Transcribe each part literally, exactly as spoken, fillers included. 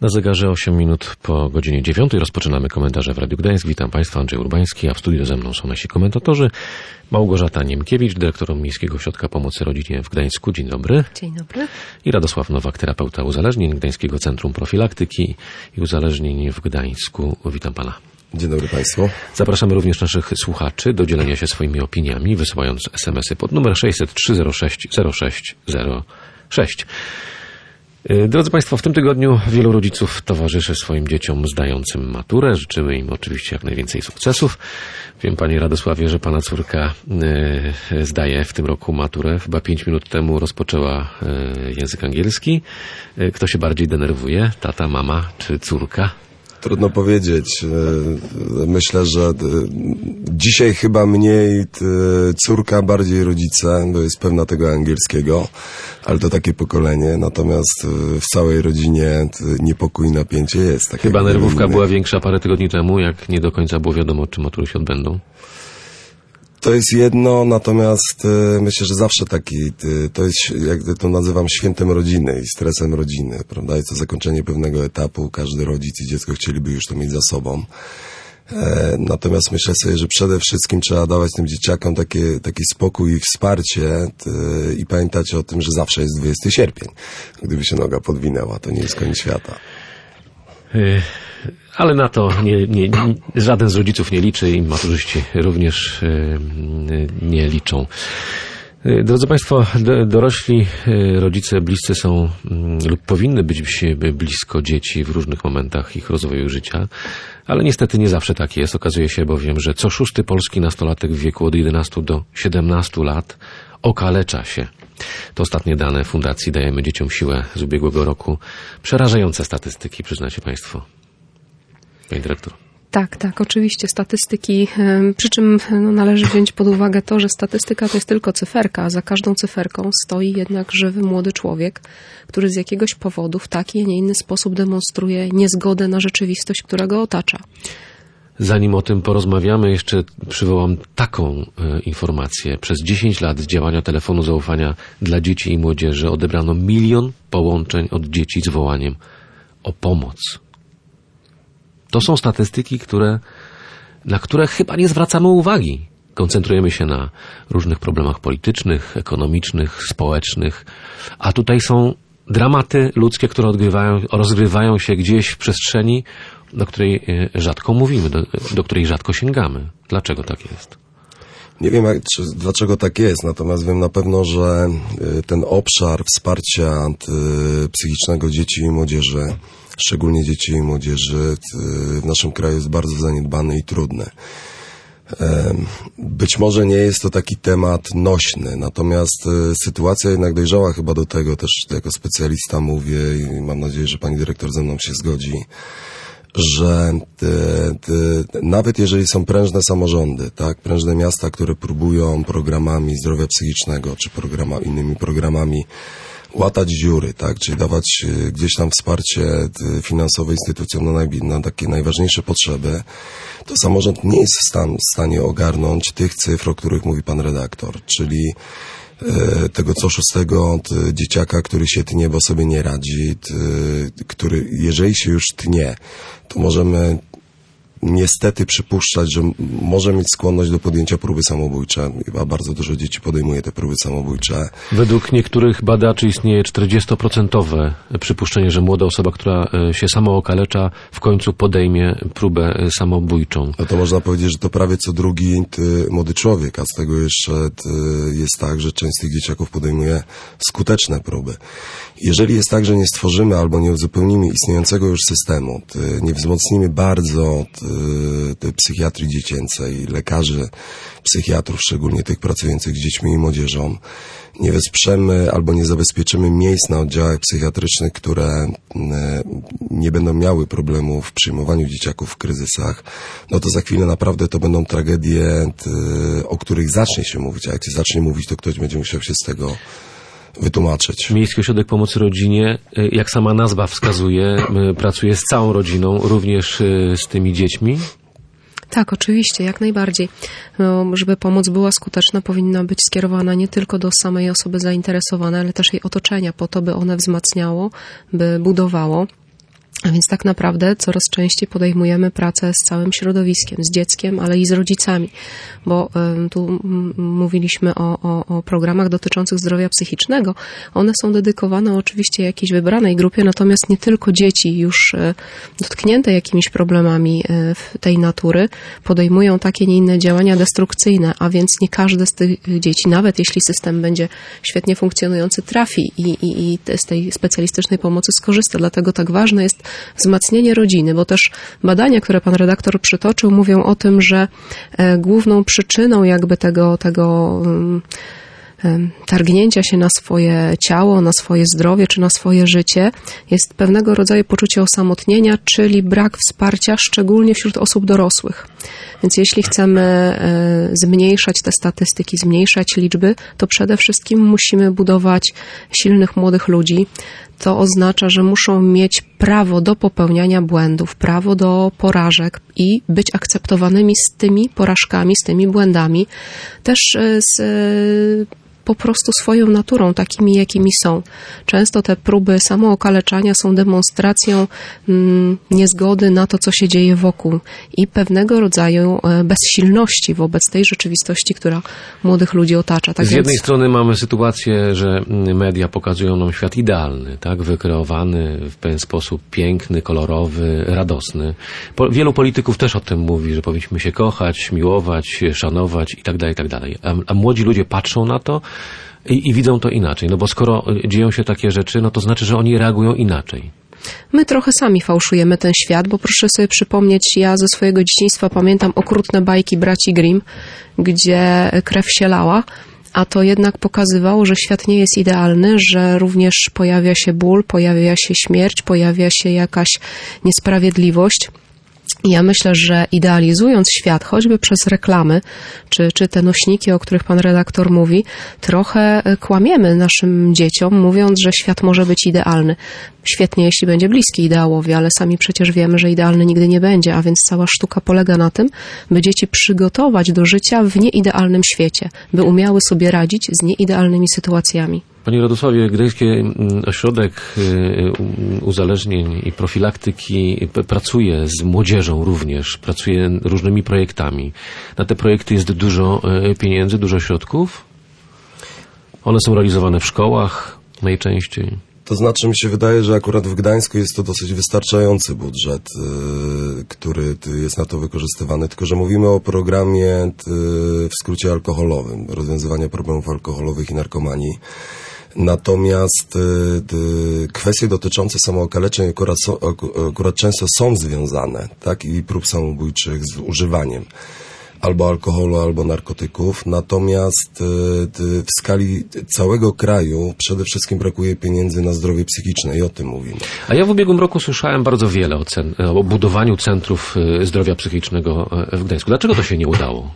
Na zegarze osiem minut po godzinie dziewiątej rozpoczynamy komentarze w Radiu Gdańsk. Witam Państwa, Andrzej Urbański, a w studiu ze mną są nasi komentatorzy. Małgorzata Niemkiewicz, dyrektor Miejskiego Ośrodka Pomocy Rodzinie w Gdańsku. Dzień dobry. Dzień dobry. I Radosław Nowak, terapeuta uzależnień Gdańskiego Centrum Profilaktyki i Uzależnień w Gdańsku. Witam Pana. Dzień dobry Państwu. Zapraszamy również naszych słuchaczy do dzielenia się swoimi opiniami, wysyłając es em esy pod numer sześćset trzy zero sześć zero sześć zero sześć. Drodzy Państwo, w tym tygodniu wielu rodziców towarzyszy swoim dzieciom zdającym maturę. Życzymy im oczywiście jak najwięcej sukcesów. Wiem, Panie Radosławie, że Pana córka y, zdaje w tym roku maturę. Chyba pięć minut temu rozpoczęła y, język angielski. Y, kto się bardziej denerwuje? Tata, mama czy córka? Trudno powiedzieć. Myślę, że dzisiaj chyba mniej córka, bardziej rodzice, bo jest pewna tego angielskiego, ale to takie pokolenie. Natomiast w całej rodzinie niepokój i napięcie jest. Tak chyba nerwówka była większa parę tygodni temu, jak nie do końca było wiadomo, czy matury się odbędą. To jest jedno, natomiast y, myślę, że zawsze taki, y, to jest, jak to nazywam, świętem rodziny i stresem rodziny, prawda? Jest to zakończenie pewnego etapu, każdy rodzic i dziecko chcieliby już to mieć za sobą. E, natomiast myślę sobie, że przede wszystkim trzeba dawać tym dzieciakom takie, taki spokój i wsparcie y, i pamiętać o tym, że zawsze jest dwudziesty sierpień. Gdyby się noga podwinęła, to nie jest koniec świata. Y- Ale na to nie, nie, nie, żaden z rodziców nie liczy i maturzyści również y, nie liczą. Y, drodzy Państwo, do, dorośli y, rodzice bliscy są y, lub powinny być blisko dzieci w różnych momentach ich rozwoju życia, ale niestety nie zawsze tak jest. Okazuje się bowiem, że co szósty polski nastolatek w wieku od jedenastu do siedemnastu lat okalecza się. To ostatnie dane Fundacji Dajemy Dzieciom Siłę z ubiegłego roku. Przerażające statystyki, przyznacie Państwo. Pani dyrektor. Tak, tak, oczywiście statystyki, przy czym no, należy wziąć pod uwagę to, że statystyka to jest tylko cyferka, a za każdą cyferką stoi jednak żywy młody człowiek, który z jakiegoś powodu w taki, a nie inny sposób demonstruje niezgodę na rzeczywistość, która go otacza. Zanim o tym porozmawiamy, jeszcze przywołam taką e, informację. Przez dziesięć lat z działania telefonu zaufania dla dzieci i młodzieży odebrano milion połączeń od dzieci z wołaniem o pomoc. To są statystyki, które, na które chyba nie zwracamy uwagi. Koncentrujemy się na różnych problemach politycznych, ekonomicznych, społecznych, a tutaj są dramaty ludzkie, które odgrywają, rozgrywają się gdzieś w przestrzeni, do której rzadko mówimy, do, do której rzadko sięgamy. Dlaczego tak jest? Nie wiem, jak, czy, dlaczego tak jest, natomiast wiem na pewno, że ten obszar wsparcia psychicznego dzieci i młodzieży, szczególnie dzieci i młodzieży, w naszym kraju jest bardzo zaniedbany i trudny. Być może nie jest to taki temat nośny, natomiast sytuacja jednak dojrzała chyba do tego, też jako specjalista mówię i mam nadzieję, że pani dyrektor ze mną się zgodzi, że te, te, nawet jeżeli są prężne samorządy, tak, prężne miasta, które próbują programami zdrowia psychicznego czy programa, innymi programami łatać dziury, tak, czyli dawać gdzieś tam wsparcie finansowe instytucjom na, naj, na takie najważniejsze potrzeby, to samorząd nie jest w, stan, w stanie ogarnąć tych cyfr, o których mówi pan redaktor, czyli e, tego co szóstego t, dzieciaka, który się tnie, bo sobie nie radzi, t, który jeżeli się już tnie, to możemy niestety przypuszczać, że może mieć skłonność do podjęcia próby samobójczej, a bardzo dużo dzieci podejmuje te próby samobójcze. Według niektórych badaczy istnieje czterdziestoprocentowe przypuszczenie, że młoda osoba, która się samookalecza, w końcu podejmie próbę samobójczą. No to można powiedzieć, że to prawie co drugi ty, młody człowiek, a z tego jeszcze ty, jest tak, że część z tych dzieciaków podejmuje skuteczne próby. Jeżeli jest tak, że nie stworzymy albo nie uzupełnimy istniejącego już systemu, ty, nie wzmocnimy bardzo ty, ty, psychiatrii dziecięcej, lekarzy, psychiatrów, szczególnie tych pracujących z dziećmi i młodzieżą, nie wesprzemy albo nie zabezpieczymy miejsc na oddziałach psychiatrycznych, które nie będą miały problemu w przyjmowaniu dzieciaków w kryzysach, no to za chwilę naprawdę to będą tragedie, o których zacznie się mówić, a jak się zacznie mówić, to ktoś będzie musiał się z tego wytłumaczyć. Miejski Ośrodek Pomocy Rodzinie, jak sama nazwa wskazuje, pracuje z całą rodziną, również z tymi dziećmi. Tak, oczywiście, jak najbardziej. No, żeby pomoc była skuteczna, powinna być skierowana nie tylko do samej osoby zainteresowanej, ale też jej otoczenia, po to, by one wzmacniało, by budowało. A więc tak naprawdę coraz częściej podejmujemy pracę z całym środowiskiem, z dzieckiem, ale i z rodzicami, bo y, tu m, mówiliśmy o, o, o programach dotyczących zdrowia psychicznego. One są dedykowane oczywiście jakiejś wybranej grupie, natomiast nie tylko dzieci już y, dotknięte jakimiś problemami y, tej natury podejmują takie, nie inne działania destrukcyjne, a więc nie każde z tych dzieci, nawet jeśli system będzie świetnie funkcjonujący, trafi i, i, i z tej specjalistycznej pomocy skorzysta. Dlatego tak ważne jest wzmacnianie rodziny, bo też badania, które pan redaktor przytoczył, mówią o tym, że główną przyczyną jakby tego, tego targnięcia się na swoje ciało, na swoje zdrowie czy na swoje życie jest pewnego rodzaju poczucie osamotnienia, czyli brak wsparcia, szczególnie wśród osób dorosłych. Więc jeśli chcemy zmniejszać te statystyki, zmniejszać liczby, to przede wszystkim musimy budować silnych młodych ludzi. To oznacza, że muszą mieć prawo do popełniania błędów, prawo do porażek i być akceptowanymi z tymi porażkami, z tymi błędami, też z po prostu swoją naturą, takimi jakimi są. Często te próby samookaleczania są demonstracją mm, niezgody na to, co się dzieje wokół i pewnego rodzaju bezsilności wobec tej rzeczywistości, która młodych ludzi otacza. Tak Z więc... jednej strony mamy sytuację, że media pokazują nam świat idealny, tak, wykreowany w pewien sposób piękny, kolorowy, radosny. Po, wielu polityków też o tym mówi, że powinniśmy się kochać, miłować, szanować i tak dalej, i tak dalej. A, a młodzi ludzie patrzą na to I, i widzą to inaczej, no bo skoro dzieją się takie rzeczy, no to znaczy, że oni reagują inaczej. My trochę sami fałszujemy ten świat, bo proszę sobie przypomnieć, ja ze swojego dzieciństwa pamiętam okrutne bajki braci Grimm, gdzie krew się lała, a to jednak pokazywało, że świat nie jest idealny, że również pojawia się ból, pojawia się śmierć, pojawia się jakaś niesprawiedliwość. I ja myślę, że idealizując świat, choćby przez reklamy, czy, czy te nośniki, o których pan redaktor mówi, trochę kłamiemy naszym dzieciom, mówiąc, że świat może być idealny. Świetnie, jeśli będzie bliski ideałowi, ale sami przecież wiemy, że idealny nigdy nie będzie, a więc cała sztuka polega na tym, by dzieci przygotować do życia w nieidealnym świecie, by umiały sobie radzić z nieidealnymi sytuacjami. Panie Radosławie, Gdański Ośrodek Uzależnień i Profilaktyki pracuje z młodzieżą również, pracuje różnymi projektami. Na te projekty jest dużo pieniędzy, dużo środków? One są realizowane w szkołach najczęściej? To znaczy mi się wydaje, że akurat w Gdańsku jest to dosyć wystarczający budżet, yy, który jest na to wykorzystywany, tylko że mówimy o programie yy, w skrócie alkoholowym, rozwiązywania problemów alkoholowych i narkomanii. Natomiast y, y, kwestie dotyczące samookaleczeń akurat, so, akurat często są związane, tak, i prób samobójczych z używaniem albo alkoholu, albo narkotyków. Natomiast y, y, w skali całego kraju przede wszystkim brakuje pieniędzy na zdrowie psychiczne i o tym mówimy. A ja w ubiegłym roku słyszałem bardzo wiele o, cen, o budowaniu centrów zdrowia psychicznego w Gdańsku. Dlaczego to się nie udało?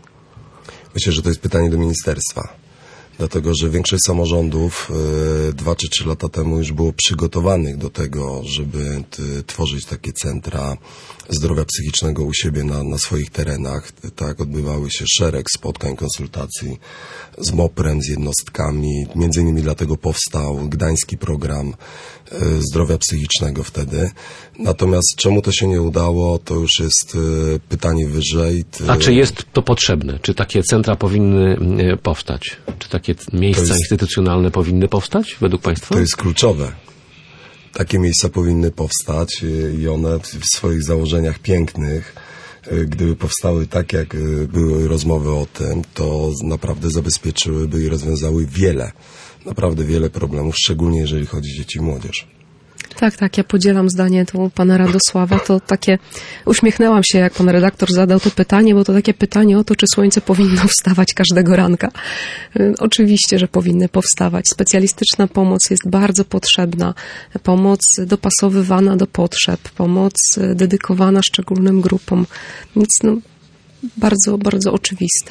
Myślę, że to jest pytanie do ministerstwa. Dlatego, że większość samorządów y, dwa czy trzy lata temu już było przygotowanych do tego, żeby t, tworzyć takie centra zdrowia psychicznego u siebie na, na swoich terenach. Tak, odbywały się szereg spotkań, konsultacji z moprem, z jednostkami. Między innymi dlatego powstał gdański program y, zdrowia psychicznego wtedy. Natomiast czemu to się nie udało, to już jest y, pytanie wyżej. Ty... A czy jest to potrzebne? Czy takie centra powinny y, powstać? Czy takie miejsca jest, instytucjonalne powinny powstać według państwa? To jest kluczowe. Takie miejsca powinny powstać i one w swoich założeniach pięknych, gdyby powstały tak, jak były rozmowy o tym, to naprawdę zabezpieczyłyby i rozwiązały wiele, naprawdę wiele problemów, szczególnie jeżeli chodzi o dzieci i młodzież. Tak, tak, ja podzielam zdanie tu pana Radosława, to takie, uśmiechnęłam się, jak pan redaktor zadał to pytanie, bo to takie pytanie o to, czy słońce powinno wstawać każdego ranka. Oczywiście, że powinny powstawać. Specjalistyczna pomoc jest bardzo potrzebna. Pomoc dopasowywana do potrzeb, pomoc dedykowana szczególnym grupom. Więc no, bardzo, bardzo oczywiste.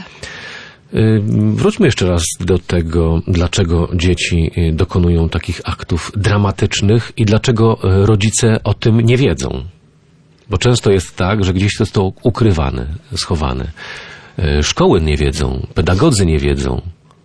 Wróćmy jeszcze raz do tego, dlaczego dzieci dokonują takich aktów dramatycznych i dlaczego rodzice o tym nie wiedzą. Bo często jest tak, że gdzieś to jest to ukrywane, schowane. Szkoły nie wiedzą, pedagodzy nie wiedzą.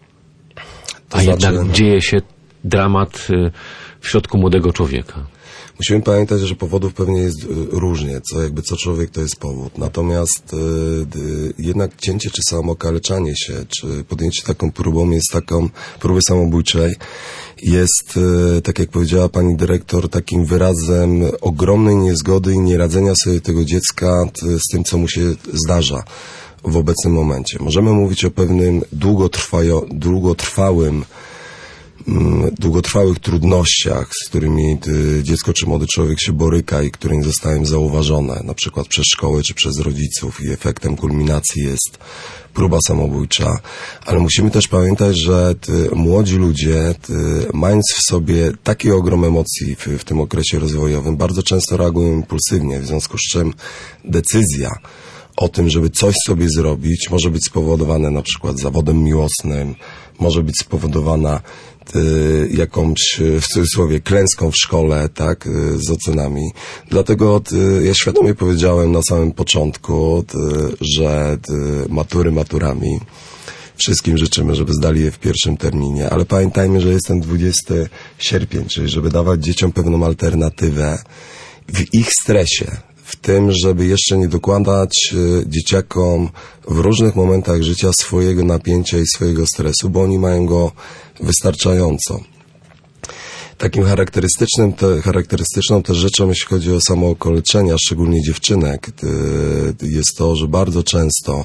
A to znaczy... jednak dzieje się dramat w środku młodego człowieka. Musimy pamiętać, że powodów pewnie jest różnie, co jakby co człowiek to jest powód. Natomiast y, y, jednak cięcie czy samookaleczanie się, czy podjęcie taką próbą jest taką, próby samobójczej, jest, y, tak jak powiedziała pani dyrektor, takim wyrazem ogromnej niezgody i nieradzenia sobie tego dziecka t, z tym, co mu się zdarza w obecnym momencie. Możemy mówić o pewnym długotrwajo, długotrwałym długotrwałych trudnościach, z którymi dziecko czy młody człowiek się boryka i które nie zostają zauważone, na przykład przez szkołę czy przez rodziców, i efektem kulminacji jest próba samobójcza, ale musimy też pamiętać, że młodzi ludzie, mając w sobie taki ogrom emocji w, w tym okresie rozwojowym, bardzo często reagują impulsywnie, w związku z czym decyzja o tym, żeby coś sobie zrobić, może być spowodowane na przykład zawodem miłosnym, może być spowodowana y, jakąś, w cudzysłowie, klęską w szkole, tak, y, z ocenami. Dlatego y, ja świadomie powiedziałem na samym początku, y, że y, matury maturami. Wszystkim życzymy, żeby zdali je w pierwszym terminie, ale pamiętajmy, że jest ten dwudziesty sierpień, czyli żeby dawać dzieciom pewną alternatywę w ich stresie, w tym, żeby jeszcze nie dokładać y, dzieciakom w różnych momentach życia swojego napięcia i swojego stresu, bo oni mają go wystarczająco. Takim charakterystycznym te, charakterystyczną też rzeczą, jeśli chodzi o samookaleczenia, szczególnie dziewczynek, y, jest to, że bardzo często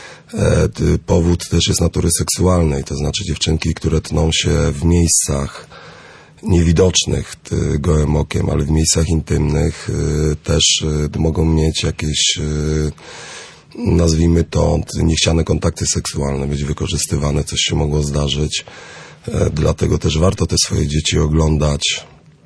y, powód też jest natury seksualnej, to znaczy dziewczynki, które tną się w miejscach niewidocznych ty, gołym okiem, ale w miejscach intymnych y, też y, mogą mieć jakieś, y, nazwijmy to, niechciane kontakty seksualne, być wykorzystywane, coś się mogło zdarzyć. Y, dlatego też warto te swoje dzieci oglądać.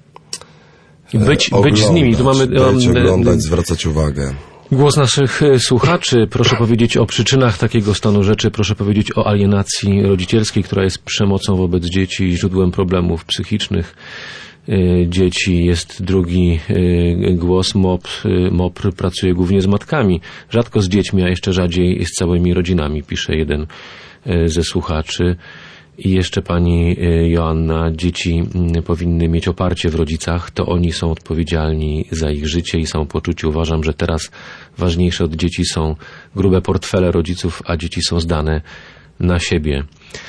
Być, y, oglądać, być z nimi. Tu mamy, być, um, oglądać, zwracać uwagę. Głos naszych słuchaczy. Proszę powiedzieć o przyczynach takiego stanu rzeczy. Proszę powiedzieć o alienacji rodzicielskiej, która jest przemocą wobec dzieci i źródłem problemów psychicznych dzieci. Jest drugi głos. MOP, MOPR pracuje głównie z matkami. Rzadko z dziećmi, a jeszcze rzadziej z całymi rodzinami, pisze jeden ze słuchaczy. I jeszcze pani Joanna, dzieci powinny mieć oparcie w rodzicach, to oni są odpowiedzialni za ich życie i samopoczucie. Uważam, że teraz ważniejsze od dzieci są grube portfele rodziców, a dzieci są zdane na siebie.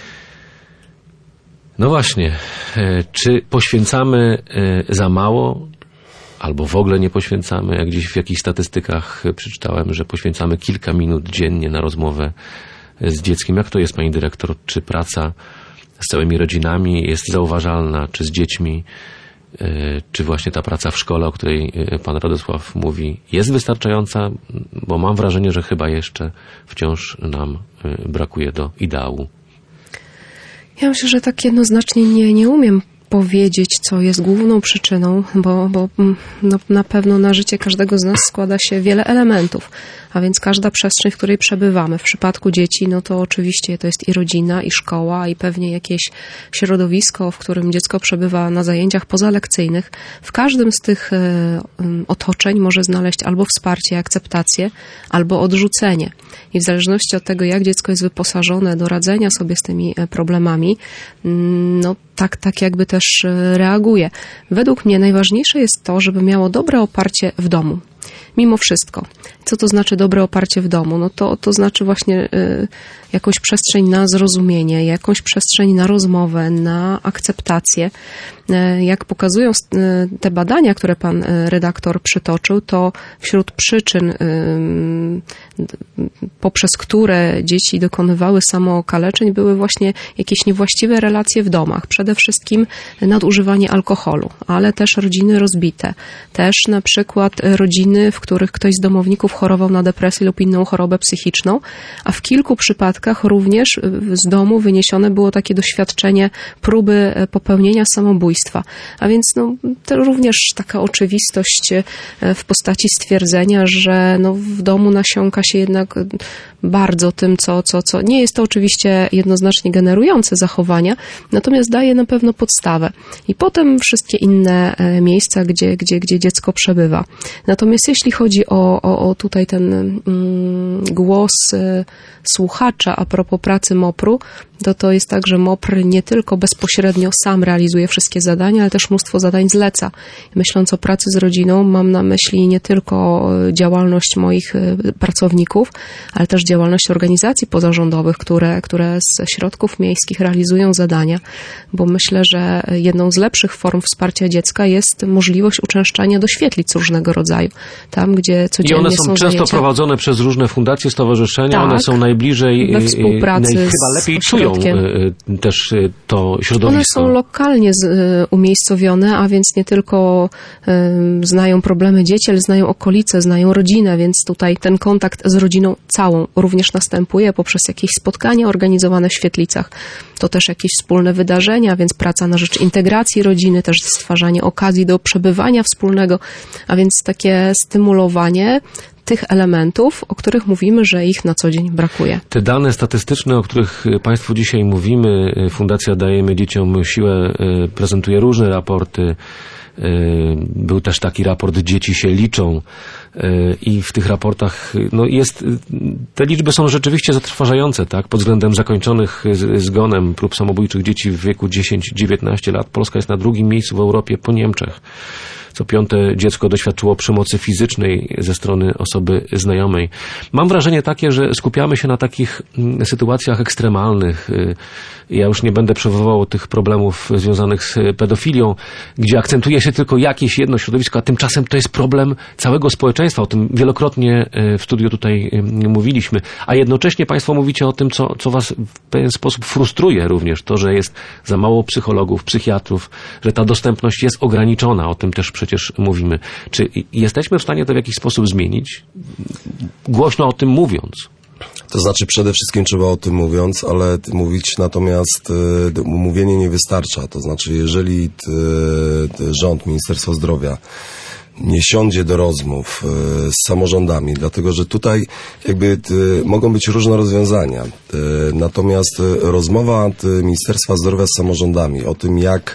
No właśnie, czy poświęcamy za mało, albo w ogóle nie poświęcamy? Jak gdzieś w jakichś statystykach przeczytałem, że poświęcamy kilka minut dziennie na rozmowę z dzieckiem. Jak to jest, pani dyrektor? Czy praca z całymi rodzinami jest zauważalna, czy z dziećmi, czy właśnie ta praca w szkole, o której pan Radosław mówi, jest wystarczająca? Bo mam wrażenie, że chyba jeszcze wciąż nam brakuje do ideału. Ja myślę, że tak jednoznacznie nie, nie umiem powiedzieć, co jest główną przyczyną, bo, bo no, na pewno na życie każdego z nas składa się wiele elementów, a więc każda przestrzeń, w której przebywamy. W przypadku dzieci, no to oczywiście to jest i rodzina, i szkoła, i pewnie jakieś środowisko, w którym dziecko przebywa na zajęciach pozalekcyjnych. W każdym z tych e, otoczeń może znaleźć albo wsparcie, akceptację, albo odrzucenie. I w zależności od tego, jak dziecko jest wyposażone do radzenia sobie z tymi problemami, no tak, tak jakby też reaguje. Według mnie najważniejsze jest to, żeby miało dobre oparcie w domu. Mimo wszystko. Co to znaczy dobre oparcie w domu? No to, to znaczy właśnie y, jakąś przestrzeń na zrozumienie, jakąś przestrzeń na rozmowę, na akceptację. Y, jak pokazują y, te badania, które pan y, redaktor przytoczył, to wśród przyczyn, y, poprzez które dzieci dokonywały samookaleczeń, były właśnie jakieś niewłaściwe relacje w domach. Przede wszystkim nadużywanie alkoholu, ale też rodziny rozbite. Też na przykład rodziny, w których ktoś z domowników chorował na depresję lub inną chorobę psychiczną, a w kilku przypadkach również z domu wyniesione było takie doświadczenie próby popełnienia samobójstwa. A więc no, to również taka oczywistość w postaci stwierdzenia, że no, w domu nasiąka się jednak bardzo tym, co, co, co nie jest to oczywiście jednoznacznie generujące zachowania, natomiast daje na pewno podstawę. I potem wszystkie inne miejsca, gdzie, gdzie, gdzie dziecko przebywa. Natomiast jeśli chodzi o, o, o tutaj ten mm, głos y, słuchacza a propos pracy MOPR-u, to to jest tak, że MOPR nie tylko bezpośrednio sam realizuje wszystkie zadania, ale też mnóstwo zadań zleca. Myśląc o pracy z rodziną, mam na myśli nie tylko działalność moich pracowników, ale też działalność organizacji pozarządowych, które, które z środków miejskich realizują zadania, bo myślę, że jedną z lepszych form wsparcia dziecka jest możliwość uczęszczania do świetlic różnego rodzaju, tam gdzie codziennie I one są, są często zajęcia. prowadzone przez różne fundacje, stowarzyszenia, Tak, one są najbliżej, we współpracy naj, z chyba lepiej czują ośrodkiem. też to środowisko. One są lokalnie z, y, umiejscowione, a więc nie tylko y, znają problemy dzieci, ale znają okolice, znają rodzinę, więc tutaj ten kontakt z rodziną całą również następuje poprzez jakieś spotkania organizowane w świetlicach. To też jakieś wspólne wydarzenia, więc praca na rzecz integracji rodziny, też stwarzanie okazji do przebywania wspólnego, a więc takie stymulowanie tych elementów, o których mówimy, że ich na co dzień brakuje. Te dane statystyczne, o których Państwu dzisiaj mówimy, Fundacja Dajemy Dzieciom Siłę prezentuje różne raporty. Był też taki raport Dzieci się liczą i w tych raportach no jest, te liczby są rzeczywiście zatrważające, tak? Pod względem zakończonych zgonem prób samobójczych dzieci w wieku dziesięć do dziewiętnastu lat Polska jest na drugim miejscu w Europie po Niemczech. Co piąte dziecko doświadczyło przemocy fizycznej ze strony osoby znajomej. Mam wrażenie takie, że skupiamy się na takich sytuacjach ekstremalnych. Ja już nie będę przywoływał tych problemów związanych z pedofilią, gdzie akcentuje się tylko jakieś jedno środowisko, a tymczasem to jest problem całego społeczeństwa. O tym wielokrotnie w studiu tutaj mówiliśmy. A jednocześnie Państwo mówicie o tym, co, co Was w pewien sposób frustruje również. To, że jest za mało psychologów, psychiatrów, że ta dostępność jest ograniczona. O tym też przecież mówimy. Czy jesteśmy w stanie to w jakiś sposób zmienić? Głośno o tym mówiąc. To znaczy przede wszystkim trzeba o tym mówiąc, ale mówić natomiast y, mówienie nie wystarcza. To znaczy jeżeli t, t, rząd, Ministerstwo Zdrowia nie siądzie do rozmów y, z samorządami, dlatego że tutaj jakby y, mogą być różne rozwiązania. Y, natomiast y, rozmowa y, Ministerstwa Zdrowia z samorządami o tym, jak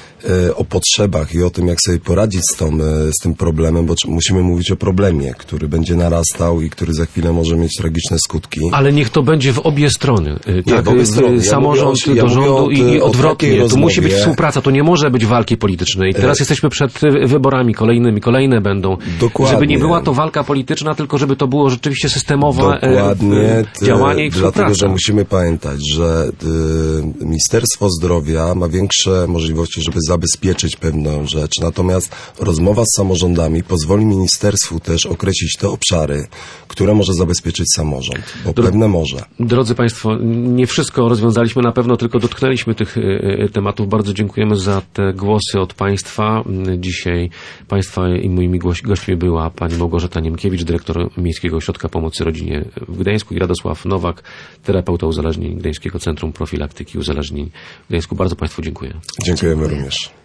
o potrzebach i o tym, jak sobie poradzić z, tą, z tym problemem, bo musimy mówić o problemie, który będzie narastał i który za chwilę może mieć tragiczne skutki. Ale niech to będzie w obie strony. Nie, tak, w obie strony. Ja samorząd o, ja do rządu o, i, i odwrotnie. Tu musi być rozmowie. współpraca, to nie może być walki politycznej. Teraz e... jesteśmy przed wyborami kolejnymi, kolejne będą. Dokładnie. Żeby nie była to walka polityczna, tylko żeby to było rzeczywiście systemowe Dokładnie, działanie i współpraca. Dlatego, że musimy pamiętać, że y, Ministerstwo Zdrowia ma większe możliwości, żeby zabezpieczyć pewną rzecz. Natomiast rozmowa z samorządami pozwoli ministerstwu też określić te obszary, które może zabezpieczyć samorząd, bo Dro- pewne może. Drodzy Państwo, nie wszystko rozwiązaliśmy, na pewno tylko dotknęliśmy tych y, tematów. Bardzo dziękujemy za te głosy od Państwa. Dzisiaj Państwa i moimi goś- gośćmi była pani Małgorzata Niemkiewicz, dyrektor Miejskiego Ośrodka Pomocy Rodzinie w Gdańsku i Radosław Nowak, terapeuta uzależnień Gdańskiego Centrum Profilaktyki Uzależnień w Gdańsku. Bardzo Państwu dziękuję. Dziękujemy również.